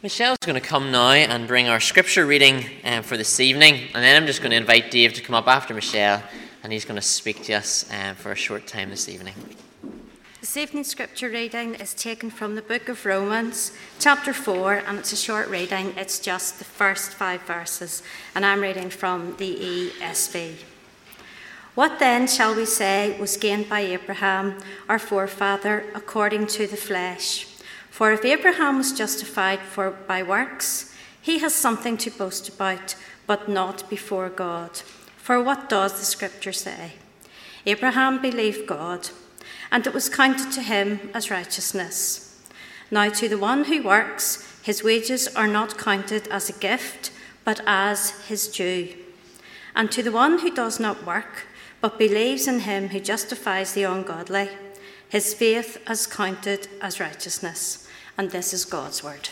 Michelle's going to come now and bring our scripture reading for this evening, and then I'm just going to invite Dave to come up after Michelle, and he's going to speak to us for a short time this evening. This evening's scripture reading is taken from the book of Romans, chapter 4, and it's a short reading. It's just the first 5 verses, and I'm reading from the ESV. What then shall we say was gained by Abraham, our forefather, according to the flesh? For if Abraham was justified by works, he has something to boast about, but not before God. For what does the scripture say? Abraham believed God, and it was counted to him as righteousness. Now to the one who works, his wages are not counted as a gift, but as his due. And to the one who does not work, but believes in him who justifies the ungodly, his faith is counted as righteousness. And this is God's word.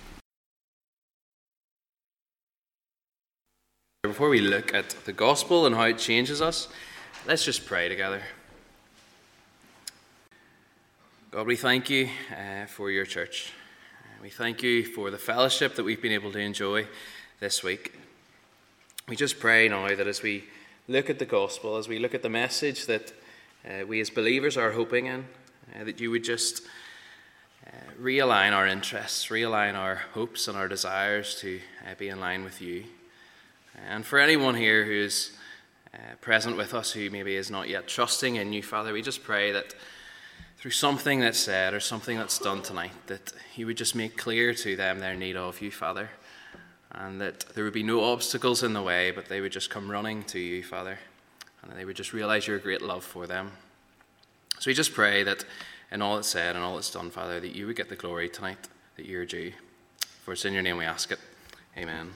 Before we look at the gospel and how it changes us, let's just pray together. God, we thank you for your church. We thank you for the fellowship that we've been able to enjoy this week. We just pray now that as we look at the gospel, as we look at the message that we as believers are hoping in, that you would just realign our interests, realign our hopes and our desires to be in line with you. And for anyone here who is present with us who maybe is not yet trusting in you, Father, we just pray that through something that's said or something that's done tonight, that you would just make clear to them their need of you, Father, and that there would be no obstacles in the way, but they would just come running to you, Father, and they would just realize your great love for them. So we just pray that in all that's said and all that's done, Father, that you would get the glory tonight that you're due. For it's in your name we ask it. Amen.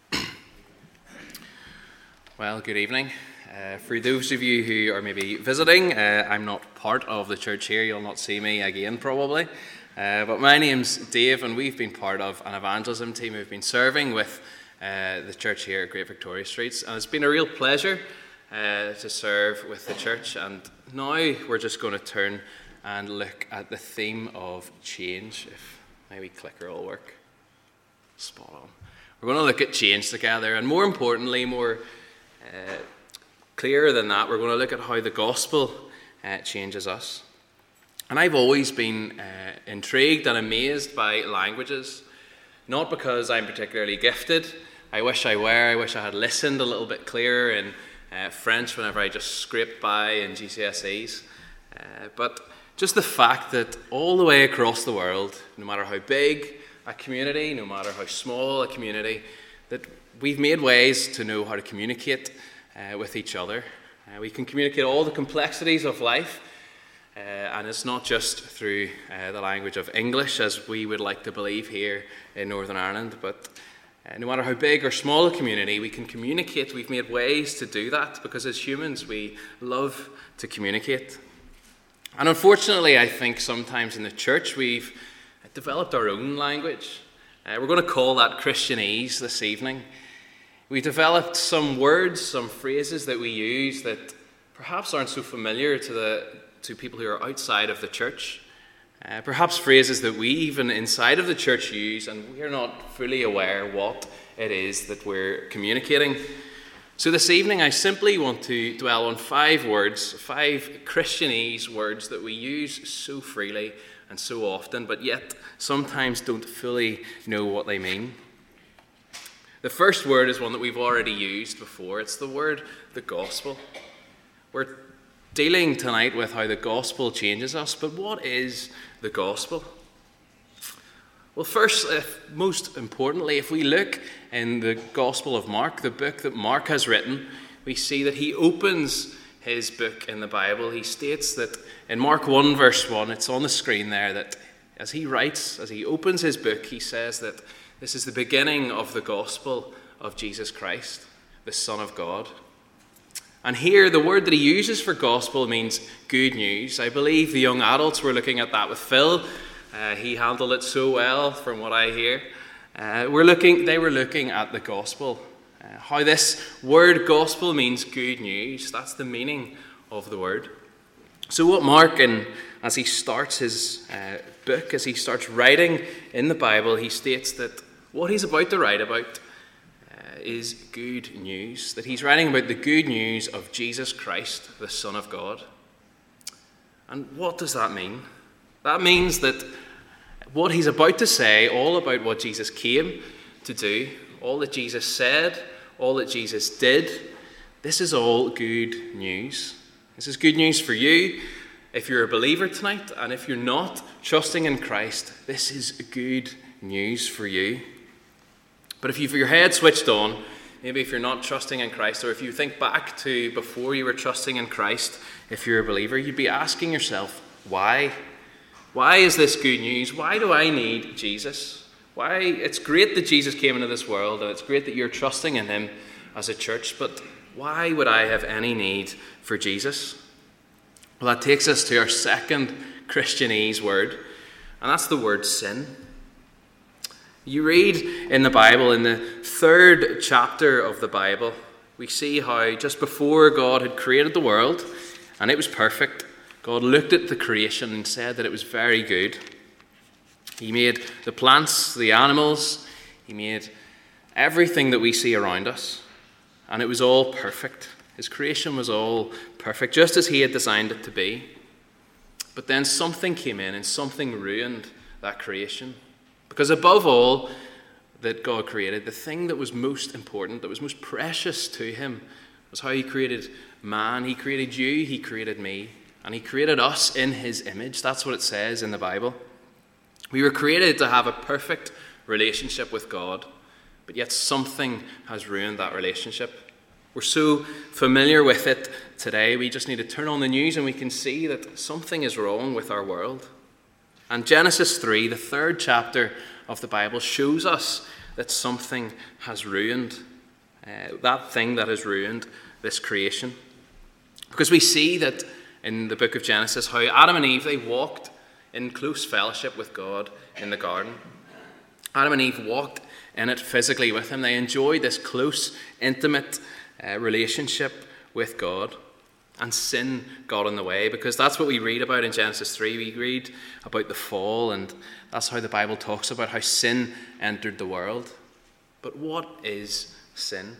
Well, good evening. For those of you who are maybe visiting, I'm not part of the church here. You'll not see me again probably. But my name's Dave, and we've been part of an evangelism team who've been serving with the church here at Great Victoria Streets. And it's been a real pleasure to serve with the church. And now we're just going to turn and look at the theme of change. If maybe clicker will work. Spot on. We're going to look at change together, and more importantly, more clearer than that, we're going to look at how the gospel changes us. And I've always been intrigued and amazed by languages, not because I'm particularly gifted. I wish I were. I wish I had listened a little bit clearer in French whenever I just scraped by in GCSEs. But just the fact that all the way across the world, no matter how big a community, no matter how small a community, that we've made ways to know how to communicate with each other. We can communicate all the complexities of life, and it's not just through the language of English, as we would like to believe here in Northern Ireland, but no matter how big or small a community, we can communicate. We've made ways to do that because as humans, we love to communicate. And unfortunately, I think sometimes in the church we've developed our own language. We're going to call that Christianese this evening. We developed some words, some phrases that we use that perhaps aren't so familiar to people who are outside of the church. Perhaps phrases that we even inside of the church use, and we're not fully aware what it is that we're communicating. So this evening I simply want to dwell on 5 words, 5 Christianese words that we use so freely and so often, but yet sometimes don't fully know what they mean. The first word is one that we've already used before. It's the word, the gospel. We're dealing tonight with how the gospel changes us, but what is the gospel? Well, first, most importantly, if we look in the Gospel of Mark, the book that Mark has written, we see that he opens his book in the Bible. He states that in Mark 1 verse 1, it's on the screen there, that as he writes, as he opens his book, he says that this is the beginning of the gospel of Jesus Christ, the Son of God. And here, the word that he uses for gospel means good news. I believe the young adults were looking at that with Phil. He handled it so well, from what I hear. They were looking at the gospel. How this word gospel means good news. That's the meaning of the word. So what Mark, as he starts his book, as he starts writing in the Bible, he states that what he's about to write about is good news, that he's writing about the good news of Jesus Christ, the Son of God. And what does that mean? That means that what he's about to say, all about what Jesus came to do, all that Jesus said, all that Jesus did, this is all good news. This is good news for you if you're a believer tonight, and if you're not trusting in Christ, this is good news for you. But if you've your head switched on, maybe if you're not trusting in Christ, or if you think back to before you were trusting in Christ, if you're a believer, you'd be asking yourself, why? Why is this good news? Why do I need Jesus? Why? It's great that Jesus came into this world, and it's great that you're trusting in him as a church, but why would I have any need for Jesus? Well, that takes us to our second Christianese word, and that's the word sin. You read in the Bible, in the 3rd chapter of the Bible, we see how just before God had created the world, and it was perfect, God looked at the creation and said that it was very good. He made the plants, the animals, he made everything that we see around us, and it was all perfect. His creation was all perfect, just as he had designed it to be. But then something came in and something ruined that creation. Because above all that God created, the thing that was most important, that was most precious to him, was how he created man. He created you, he created me, and he created us in his image. That's what it says in the Bible. We were created to have a perfect relationship with God, but yet something has ruined that relationship. We're so familiar with it today, we just need to turn on the news and we can see that something is wrong with our world. And Genesis 3, the 3rd chapter of the Bible, shows us that something has ruined, that thing that has ruined this creation. Because we see that in the book of Genesis how Adam and Eve, they walked in close fellowship with God in the garden. Adam and Eve walked in it physically with him. They enjoyed this close, intimate relationship with God. And sin got in the way, because that's what we read about in Genesis 3. We read about the fall, and that's how the Bible talks about how sin entered the world. But what is sin?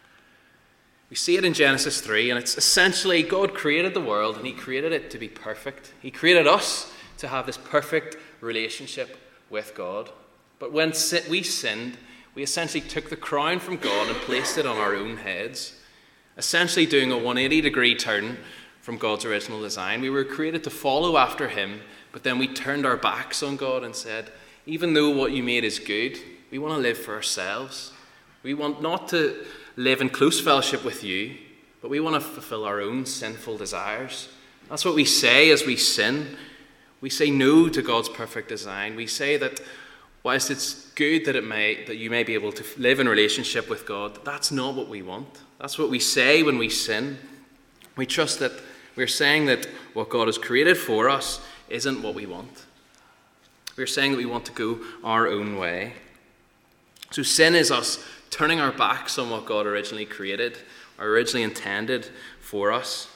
We see it in Genesis 3, and it's essentially God created the world, and he created it to be perfect. He created us to have this perfect relationship with God. But when we sinned, we essentially took the crown from God and placed it on our own heads, essentially doing a 180-degree turn from God's original design. We were created to follow after him, but then we turned our backs on God and said, even though what you made is good, we want to live for ourselves. We want not to live in close fellowship with you, but we want to fulfill our own sinful desires. That's what we say as we sin. We say no to God's perfect design. We say that whilst it's good that you may be able to live in relationship with God, that's not what we want. That's what we say when we sin. We trust that we're saying that what God has created for us isn't what we want. We're saying that we want to go our own way. So sin is us turning our backs on what God originally created, or originally intended for us.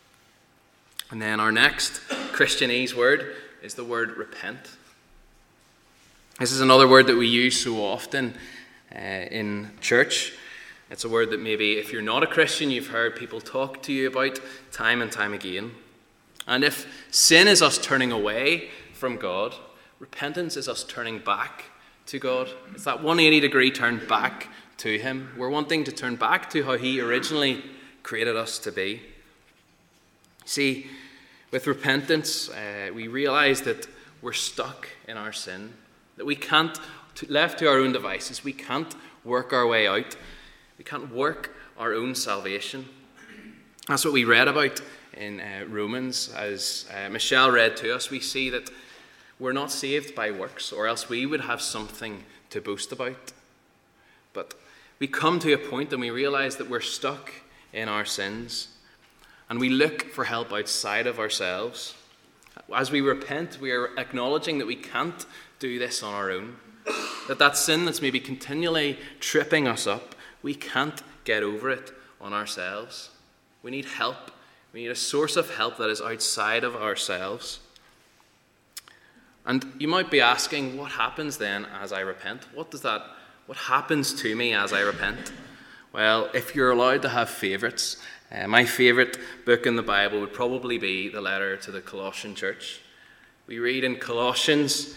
And then our next Christianese word is the word repent. This is another word that we use so often in church. It's a word that maybe if you're not a Christian, you've heard people talk to you about time and time again. And if sin is us turning away from God, repentance is us turning back to God. It's that 180-degree turn back to him. We're wanting to turn back to how he originally created us to be. See, with repentance, we realize that we're stuck in our sin, that we can't, left to our own devices, we can't work our way out. We can't work our own salvation. That's what we read about in Romans. As Michelle read to us, we see that we're not saved by works, or else we would have something to boast about. But we come to a point and we realize that we're stuck in our sins, and we look for help outside of ourselves. As we repent, we are acknowledging that we can't do this on our own, that sin that's maybe continually tripping us up, we can't get over it on ourselves. We need help We need a source of help that is outside of ourselves. And you might be asking, what happens then as I repent? What happens to me as I repent? Well, if you're allowed to have favourites, my favourite book in the Bible would probably be the letter to the Colossian church. We read in Colossians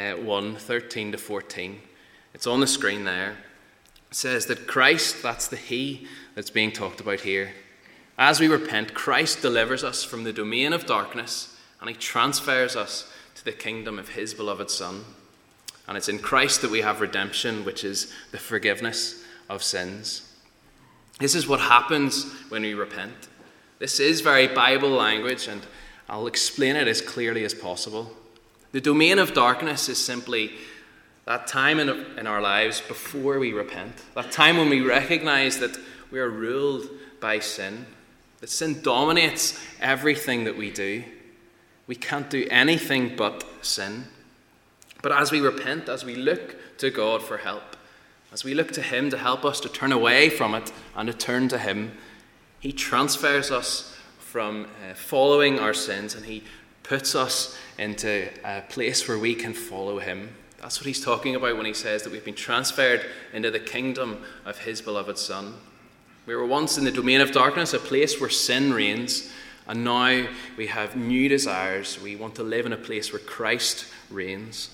1:13 to 14. It's on the screen there. It says that Christ, that's the He that's being talked about here. As we repent, Christ delivers us from the domain of darkness, and He transfers us to the kingdom of His beloved Son. And it's in Christ that we have redemption, which is the forgiveness of sins. This is what happens when we repent. This is very Bible language, and I'll explain it as clearly as possible. The domain of darkness is simply that time in our lives before we repent, that time when we recognize that we are ruled by sin, that sin dominates everything that we do. We can't do anything but sin. But as we repent, as we look to God for help, as we look to Him to help us to turn away from it and to turn to Him, He transfers us from following our sins, and He puts us into a place where we can follow Him. That's what He's talking about when He says that we've been transferred into the kingdom of His beloved Son. We were once in the domain of darkness, a place where sin reigns, and now we have new desires. We want to live in a place where Christ reigns.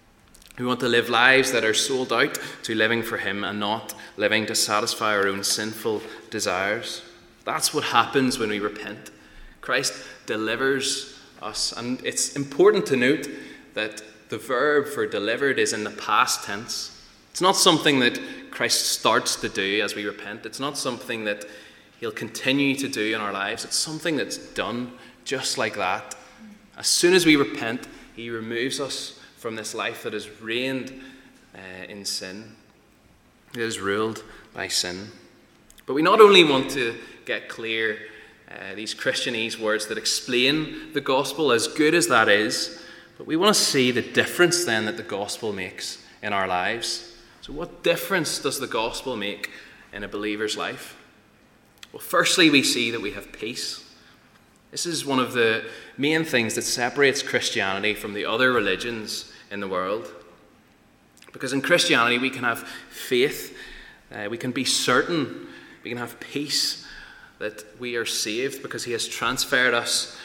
We want to live lives that are sold out to living for Him and not living to satisfy our own sinful desires. That's what happens when we repent. Christ delivers us. And it's important to note that the verb for delivered is in the past tense. It's not something that Christ starts to do as we repent. It's not something that He'll continue to do in our lives. It's something that's done just like that. As soon as we repent, He removes us from this life that is reigned in sin. It is ruled by sin. But we not only want to get clear these Christianese words that explain the gospel, as good as that is, but we want to see the difference then that the gospel makes in our lives. So what difference does the gospel make in a believer's life? Well, firstly, we see that we have peace. This is one of the main things that separates Christianity from the other religions in the world. Because in Christianity, we can have faith, we can be certain, we can have peace that we are saved because He has transferred us,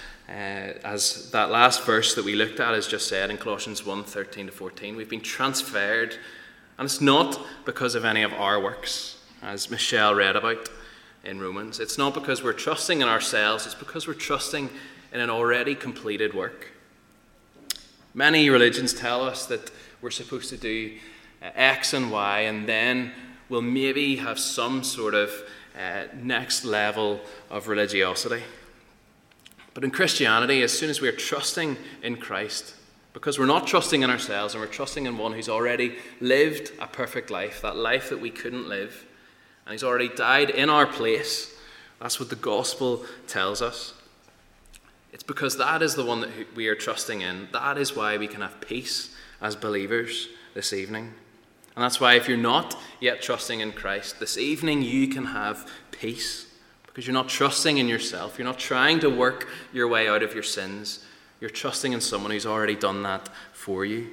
as that last verse that we looked at has just said in Colossians 1:13 to 14. We've been transferred, and it's not because of any of our works, as Michelle read about in Romans. It's not because we're trusting in ourselves, it's because we're trusting in an already completed work. Many religions tell us that we're supposed to do X and Y, and then we'll maybe have some sort of next level of religiosity. But in Christianity, as soon as we're trusting in Christ, because we're not trusting in ourselves and we're trusting in one who's already lived a perfect life, that life that we couldn't live, and He's already died in our place, that's what the gospel tells us. It's because that is the one that we are trusting in. That is why we can have peace as believers this evening. And that's why if you're not yet trusting in Christ, this evening you can have peace. Because you're not trusting in yourself. You're not trying to work your way out of your sins. You're trusting in someone who's already done that for you.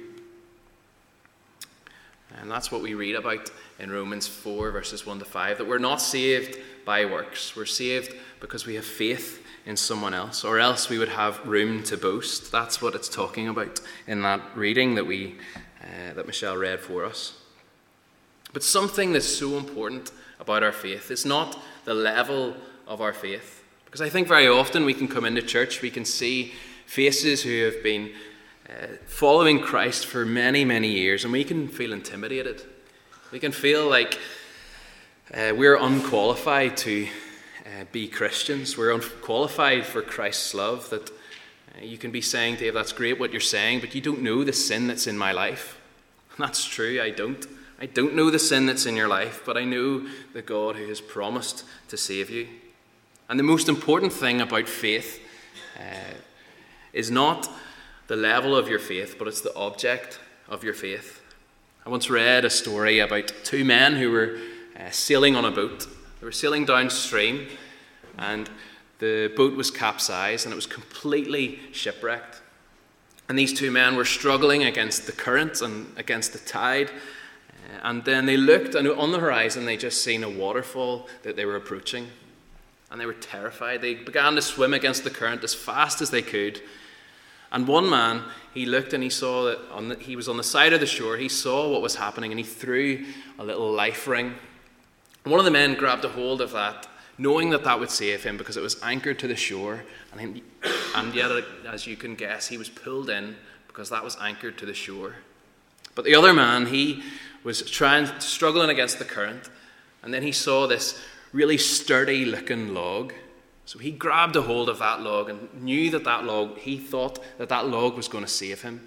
And that's what we read about in Romans 4, verses 1 to 5, that we're not saved by works. We're saved because we have faith in someone else, or else we would have room to boast. That's what it's talking about in that reading that that Michelle read for us. But something that's so important about our faith is not the level of our faith. Because I think very often we can come into church, we can see faces who have been following Christ for many, many years, and we can feel intimidated. We can feel like we're unqualified to be Christians. We're unqualified for Christ's love. That you can be saying, Dave, that's great what you're saying, but you don't know the sin that's in my life. And that's true, I don't. I don't know the sin that's in your life, but I know the God who has promised to save you. And the most important thing about faith is not the level of your faith, but it's the object of your faith. I once read a story about two men who were sailing on a boat. They were sailing downstream, and the boat was capsized and it was completely shipwrecked. And these two men were struggling against the current and against the tide. And then they looked, and on the horizon they just seen a waterfall that they were approaching. And they were terrified. They began to swim against the current as fast as they could. And one man, he looked and he saw that he was on the side of the shore. He saw what was happening and he threw a little life ring. And one of the men grabbed a hold of that, knowing that that would save him because it was anchored to the shore. And yet, as you can guess, he was pulled in because that was anchored to the shore. But the other man, he was struggling against the current. And then he saw this really sturdy looking log. So he grabbed a hold of that log and knew he thought that log was going to save him.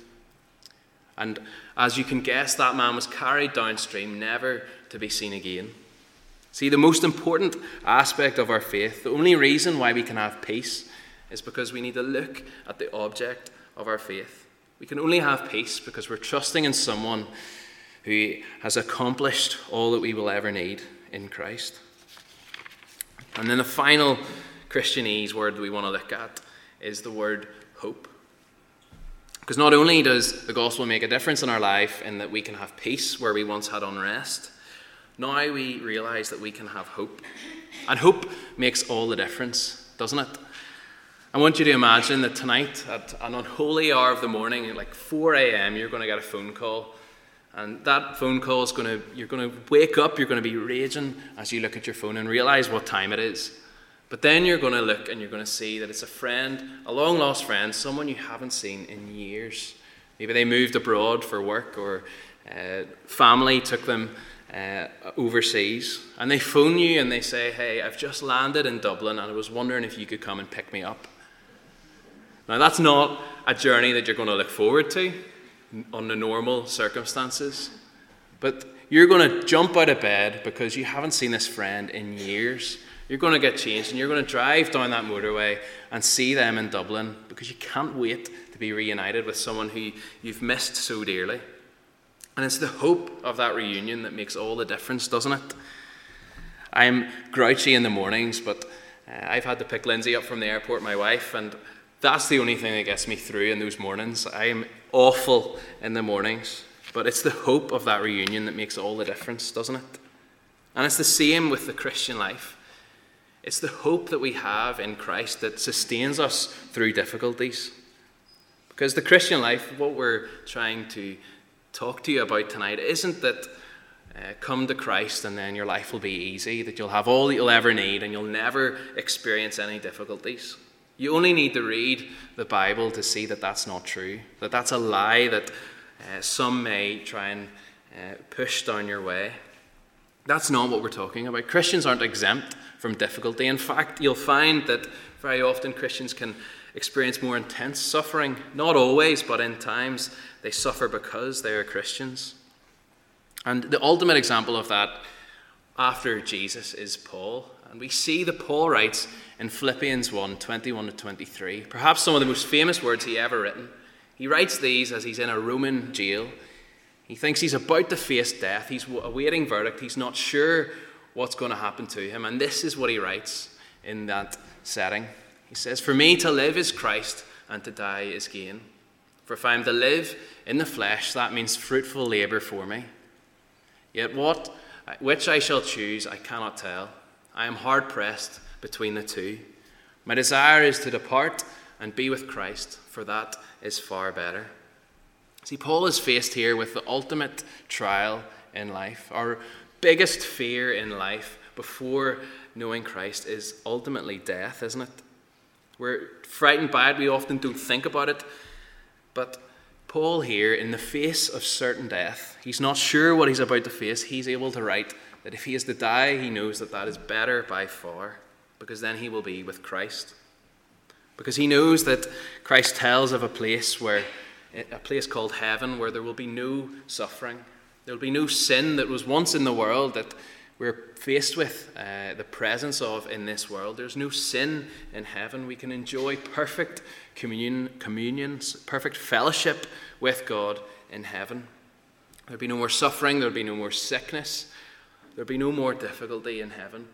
And as you can guess, that man was carried downstream, never to be seen again. See, the most important aspect of our faith, the only reason why we can have peace, is because we need to look at the object of our faith. We can only have peace because we're trusting in someone who has accomplished all that we will ever need in Christ. And then the final Christianese word we want to look at is the word hope. Because not only does the gospel make a difference in our life in that we can have peace where we once had unrest, now we realize that we can have hope. And hope makes all the difference, doesn't it? I want you to imagine that tonight at an unholy hour of the morning, at like 4 a.m., you're going to get a phone call. And that phone call is you're going to wake up, you're going to be raging as you look at your phone and realize what time it is. But then you're going to look and you're going to see that it's a friend, a long-lost friend, someone you haven't seen in years. Maybe they moved abroad for work or family took them overseas. And they phone you and they say, hey, I've just landed in Dublin and I was wondering if you could come and pick me up. Now, that's not a journey that you're going to look forward to under normal circumstances. But you're going to jump out of bed because you haven't seen this friend in years. You're going to get changed and you're going to drive down that motorway and see them in Dublin because you can't wait to be reunited with someone who you've missed so dearly. And it's the hope of that reunion that makes all the difference, doesn't it? I'm grouchy in the mornings, but I've had to pick Lindsay up from the airport, my wife, and that's the only thing that gets me through in those mornings. I am awful in the mornings, but it's the hope of that reunion that makes all the difference, doesn't it? And it's the same with the Christian life. It's the hope that we have in Christ that sustains us through difficulties. Because the Christian life, what we're trying to talk to you about tonight, isn't that come to Christ and then your life will be easy, that you'll have all that you'll ever need and you'll never experience any difficulties. You only need to read the Bible to see that that's not true, that that's a lie that some may try and push down your way. That's not what we're talking about. Christians aren't exempt from difficulty. In fact, you'll find that very often Christians can experience more intense suffering. Not always, but in times they suffer because they are Christians. And the ultimate example of that after Jesus is Paul. And we see that Paul writes in Philippians 1, 21 to 23, perhaps some of the most famous words he ever written. He writes these as he's in a Roman jail. He thinks he's about to face death. He's awaiting verdict. He's not sure what's going to happen to him. And this is what he writes in that setting. He says, "For me to live is Christ, and to die is gain. For if I am to live in the flesh, that means fruitful labour for me. Yet which I shall choose, I cannot tell. I am hard pressed between the two. My desire is to depart and be with Christ, for that is far better." See, Paul is faced here with the ultimate trial in life. Our biggest fear in life before knowing Christ is ultimately death, isn't it? We're frightened by it. We often don't think about it. But Paul here, in the face of certain death, he's not sure what he's about to face. He's able to write that if he is to die, he knows that that is better by far, because then he will be with Christ. Because he knows that Christ tells of a place called heaven, where there will be no suffering. There will be no sin that was once in the world that we're faced with the presence of in this world. There's no sin in heaven. We can enjoy perfect communion, perfect fellowship with God in heaven. There'll be no more suffering. There'll be no more sickness. There'll be no more difficulty in heaven.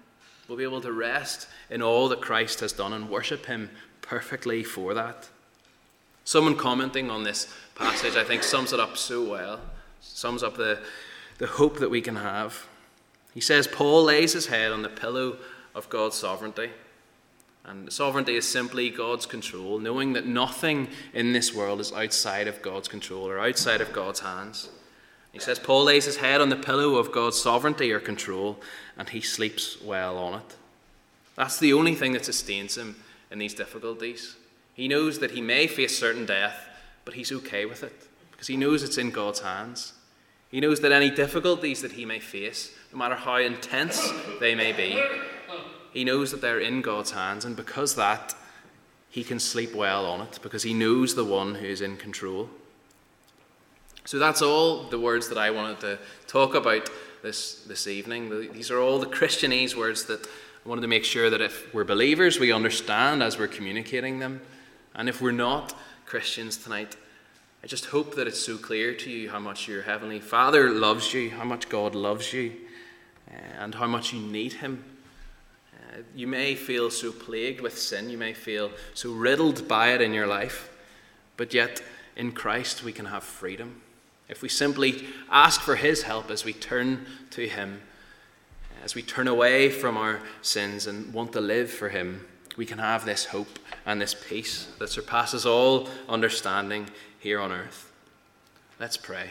We'll be able to rest in all that Christ has done and worship him perfectly for that. Someone commenting on this passage, I think, sums it up so well, sums up the hope that we can have. He says, Paul lays his head on the pillow of God's sovereignty. And sovereignty is simply God's control, knowing that nothing in this world is outside of God's control or outside of God's hands. He says Paul lays his head on the pillow of God's sovereignty or control, and he sleeps well on it. That's the only thing that sustains him in these difficulties. He knows that he may face certain death, but he's okay with it because he knows it's in God's hands. He knows that any difficulties that he may face, no matter how intense they may be, he knows that they're in God's hands, and because of that, he can sleep well on it because he knows the one who is in control. So that's all the words that I wanted to talk about this evening. These are all the Christianese words that I wanted to make sure that if we're believers, we understand as we're communicating them. And if we're not Christians tonight, I just hope that it's so clear to you how much your Heavenly Father loves you, how much God loves you, and how much you need him. You may feel so plagued with sin, you may feel so riddled by it in your life, but yet in Christ we can have freedom. If we simply ask for his help as we turn to him, as we turn away from our sins and want to live for him, we can have this hope and this peace that surpasses all understanding here on earth. Let's pray.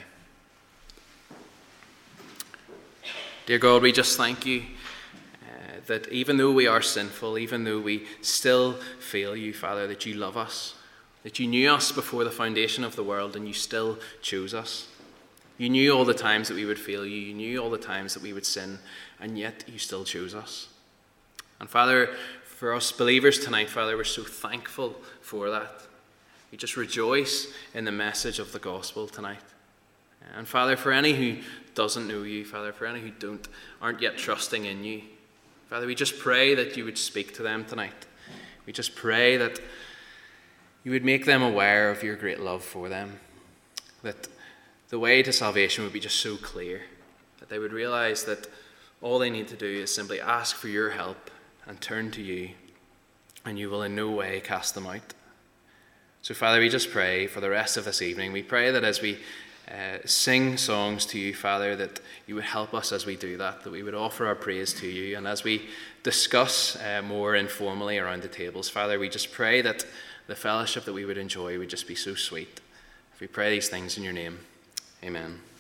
Dear God, we just thank you that even though we are sinful, even though we still fail you, Father, that you love us, that you knew us before the foundation of the world and you still chose us. You knew all the times that we would fail you. You knew all the times that we would sin, and yet you still chose us. And Father, for us believers tonight, Father, we're so thankful for that. We just rejoice in the message of the gospel tonight. And Father, for any who doesn't know you, Father, for any who aren't yet trusting in you, Father, we just pray that you would speak to them tonight. We just pray that you would make them aware of your great love for them, that the way to salvation would be just so clear, that they would realize that all they need to do is simply ask for your help and turn to you, and you will in no way cast them out. So Father, we just pray for the rest of this evening. We pray that as we sing songs to you, Father, that you would help us as we do that we would offer our praise to you, and as we discuss more informally around the tables, Father, we just pray that the fellowship that we would enjoy would just be so sweet. If we pray these things in your name, amen.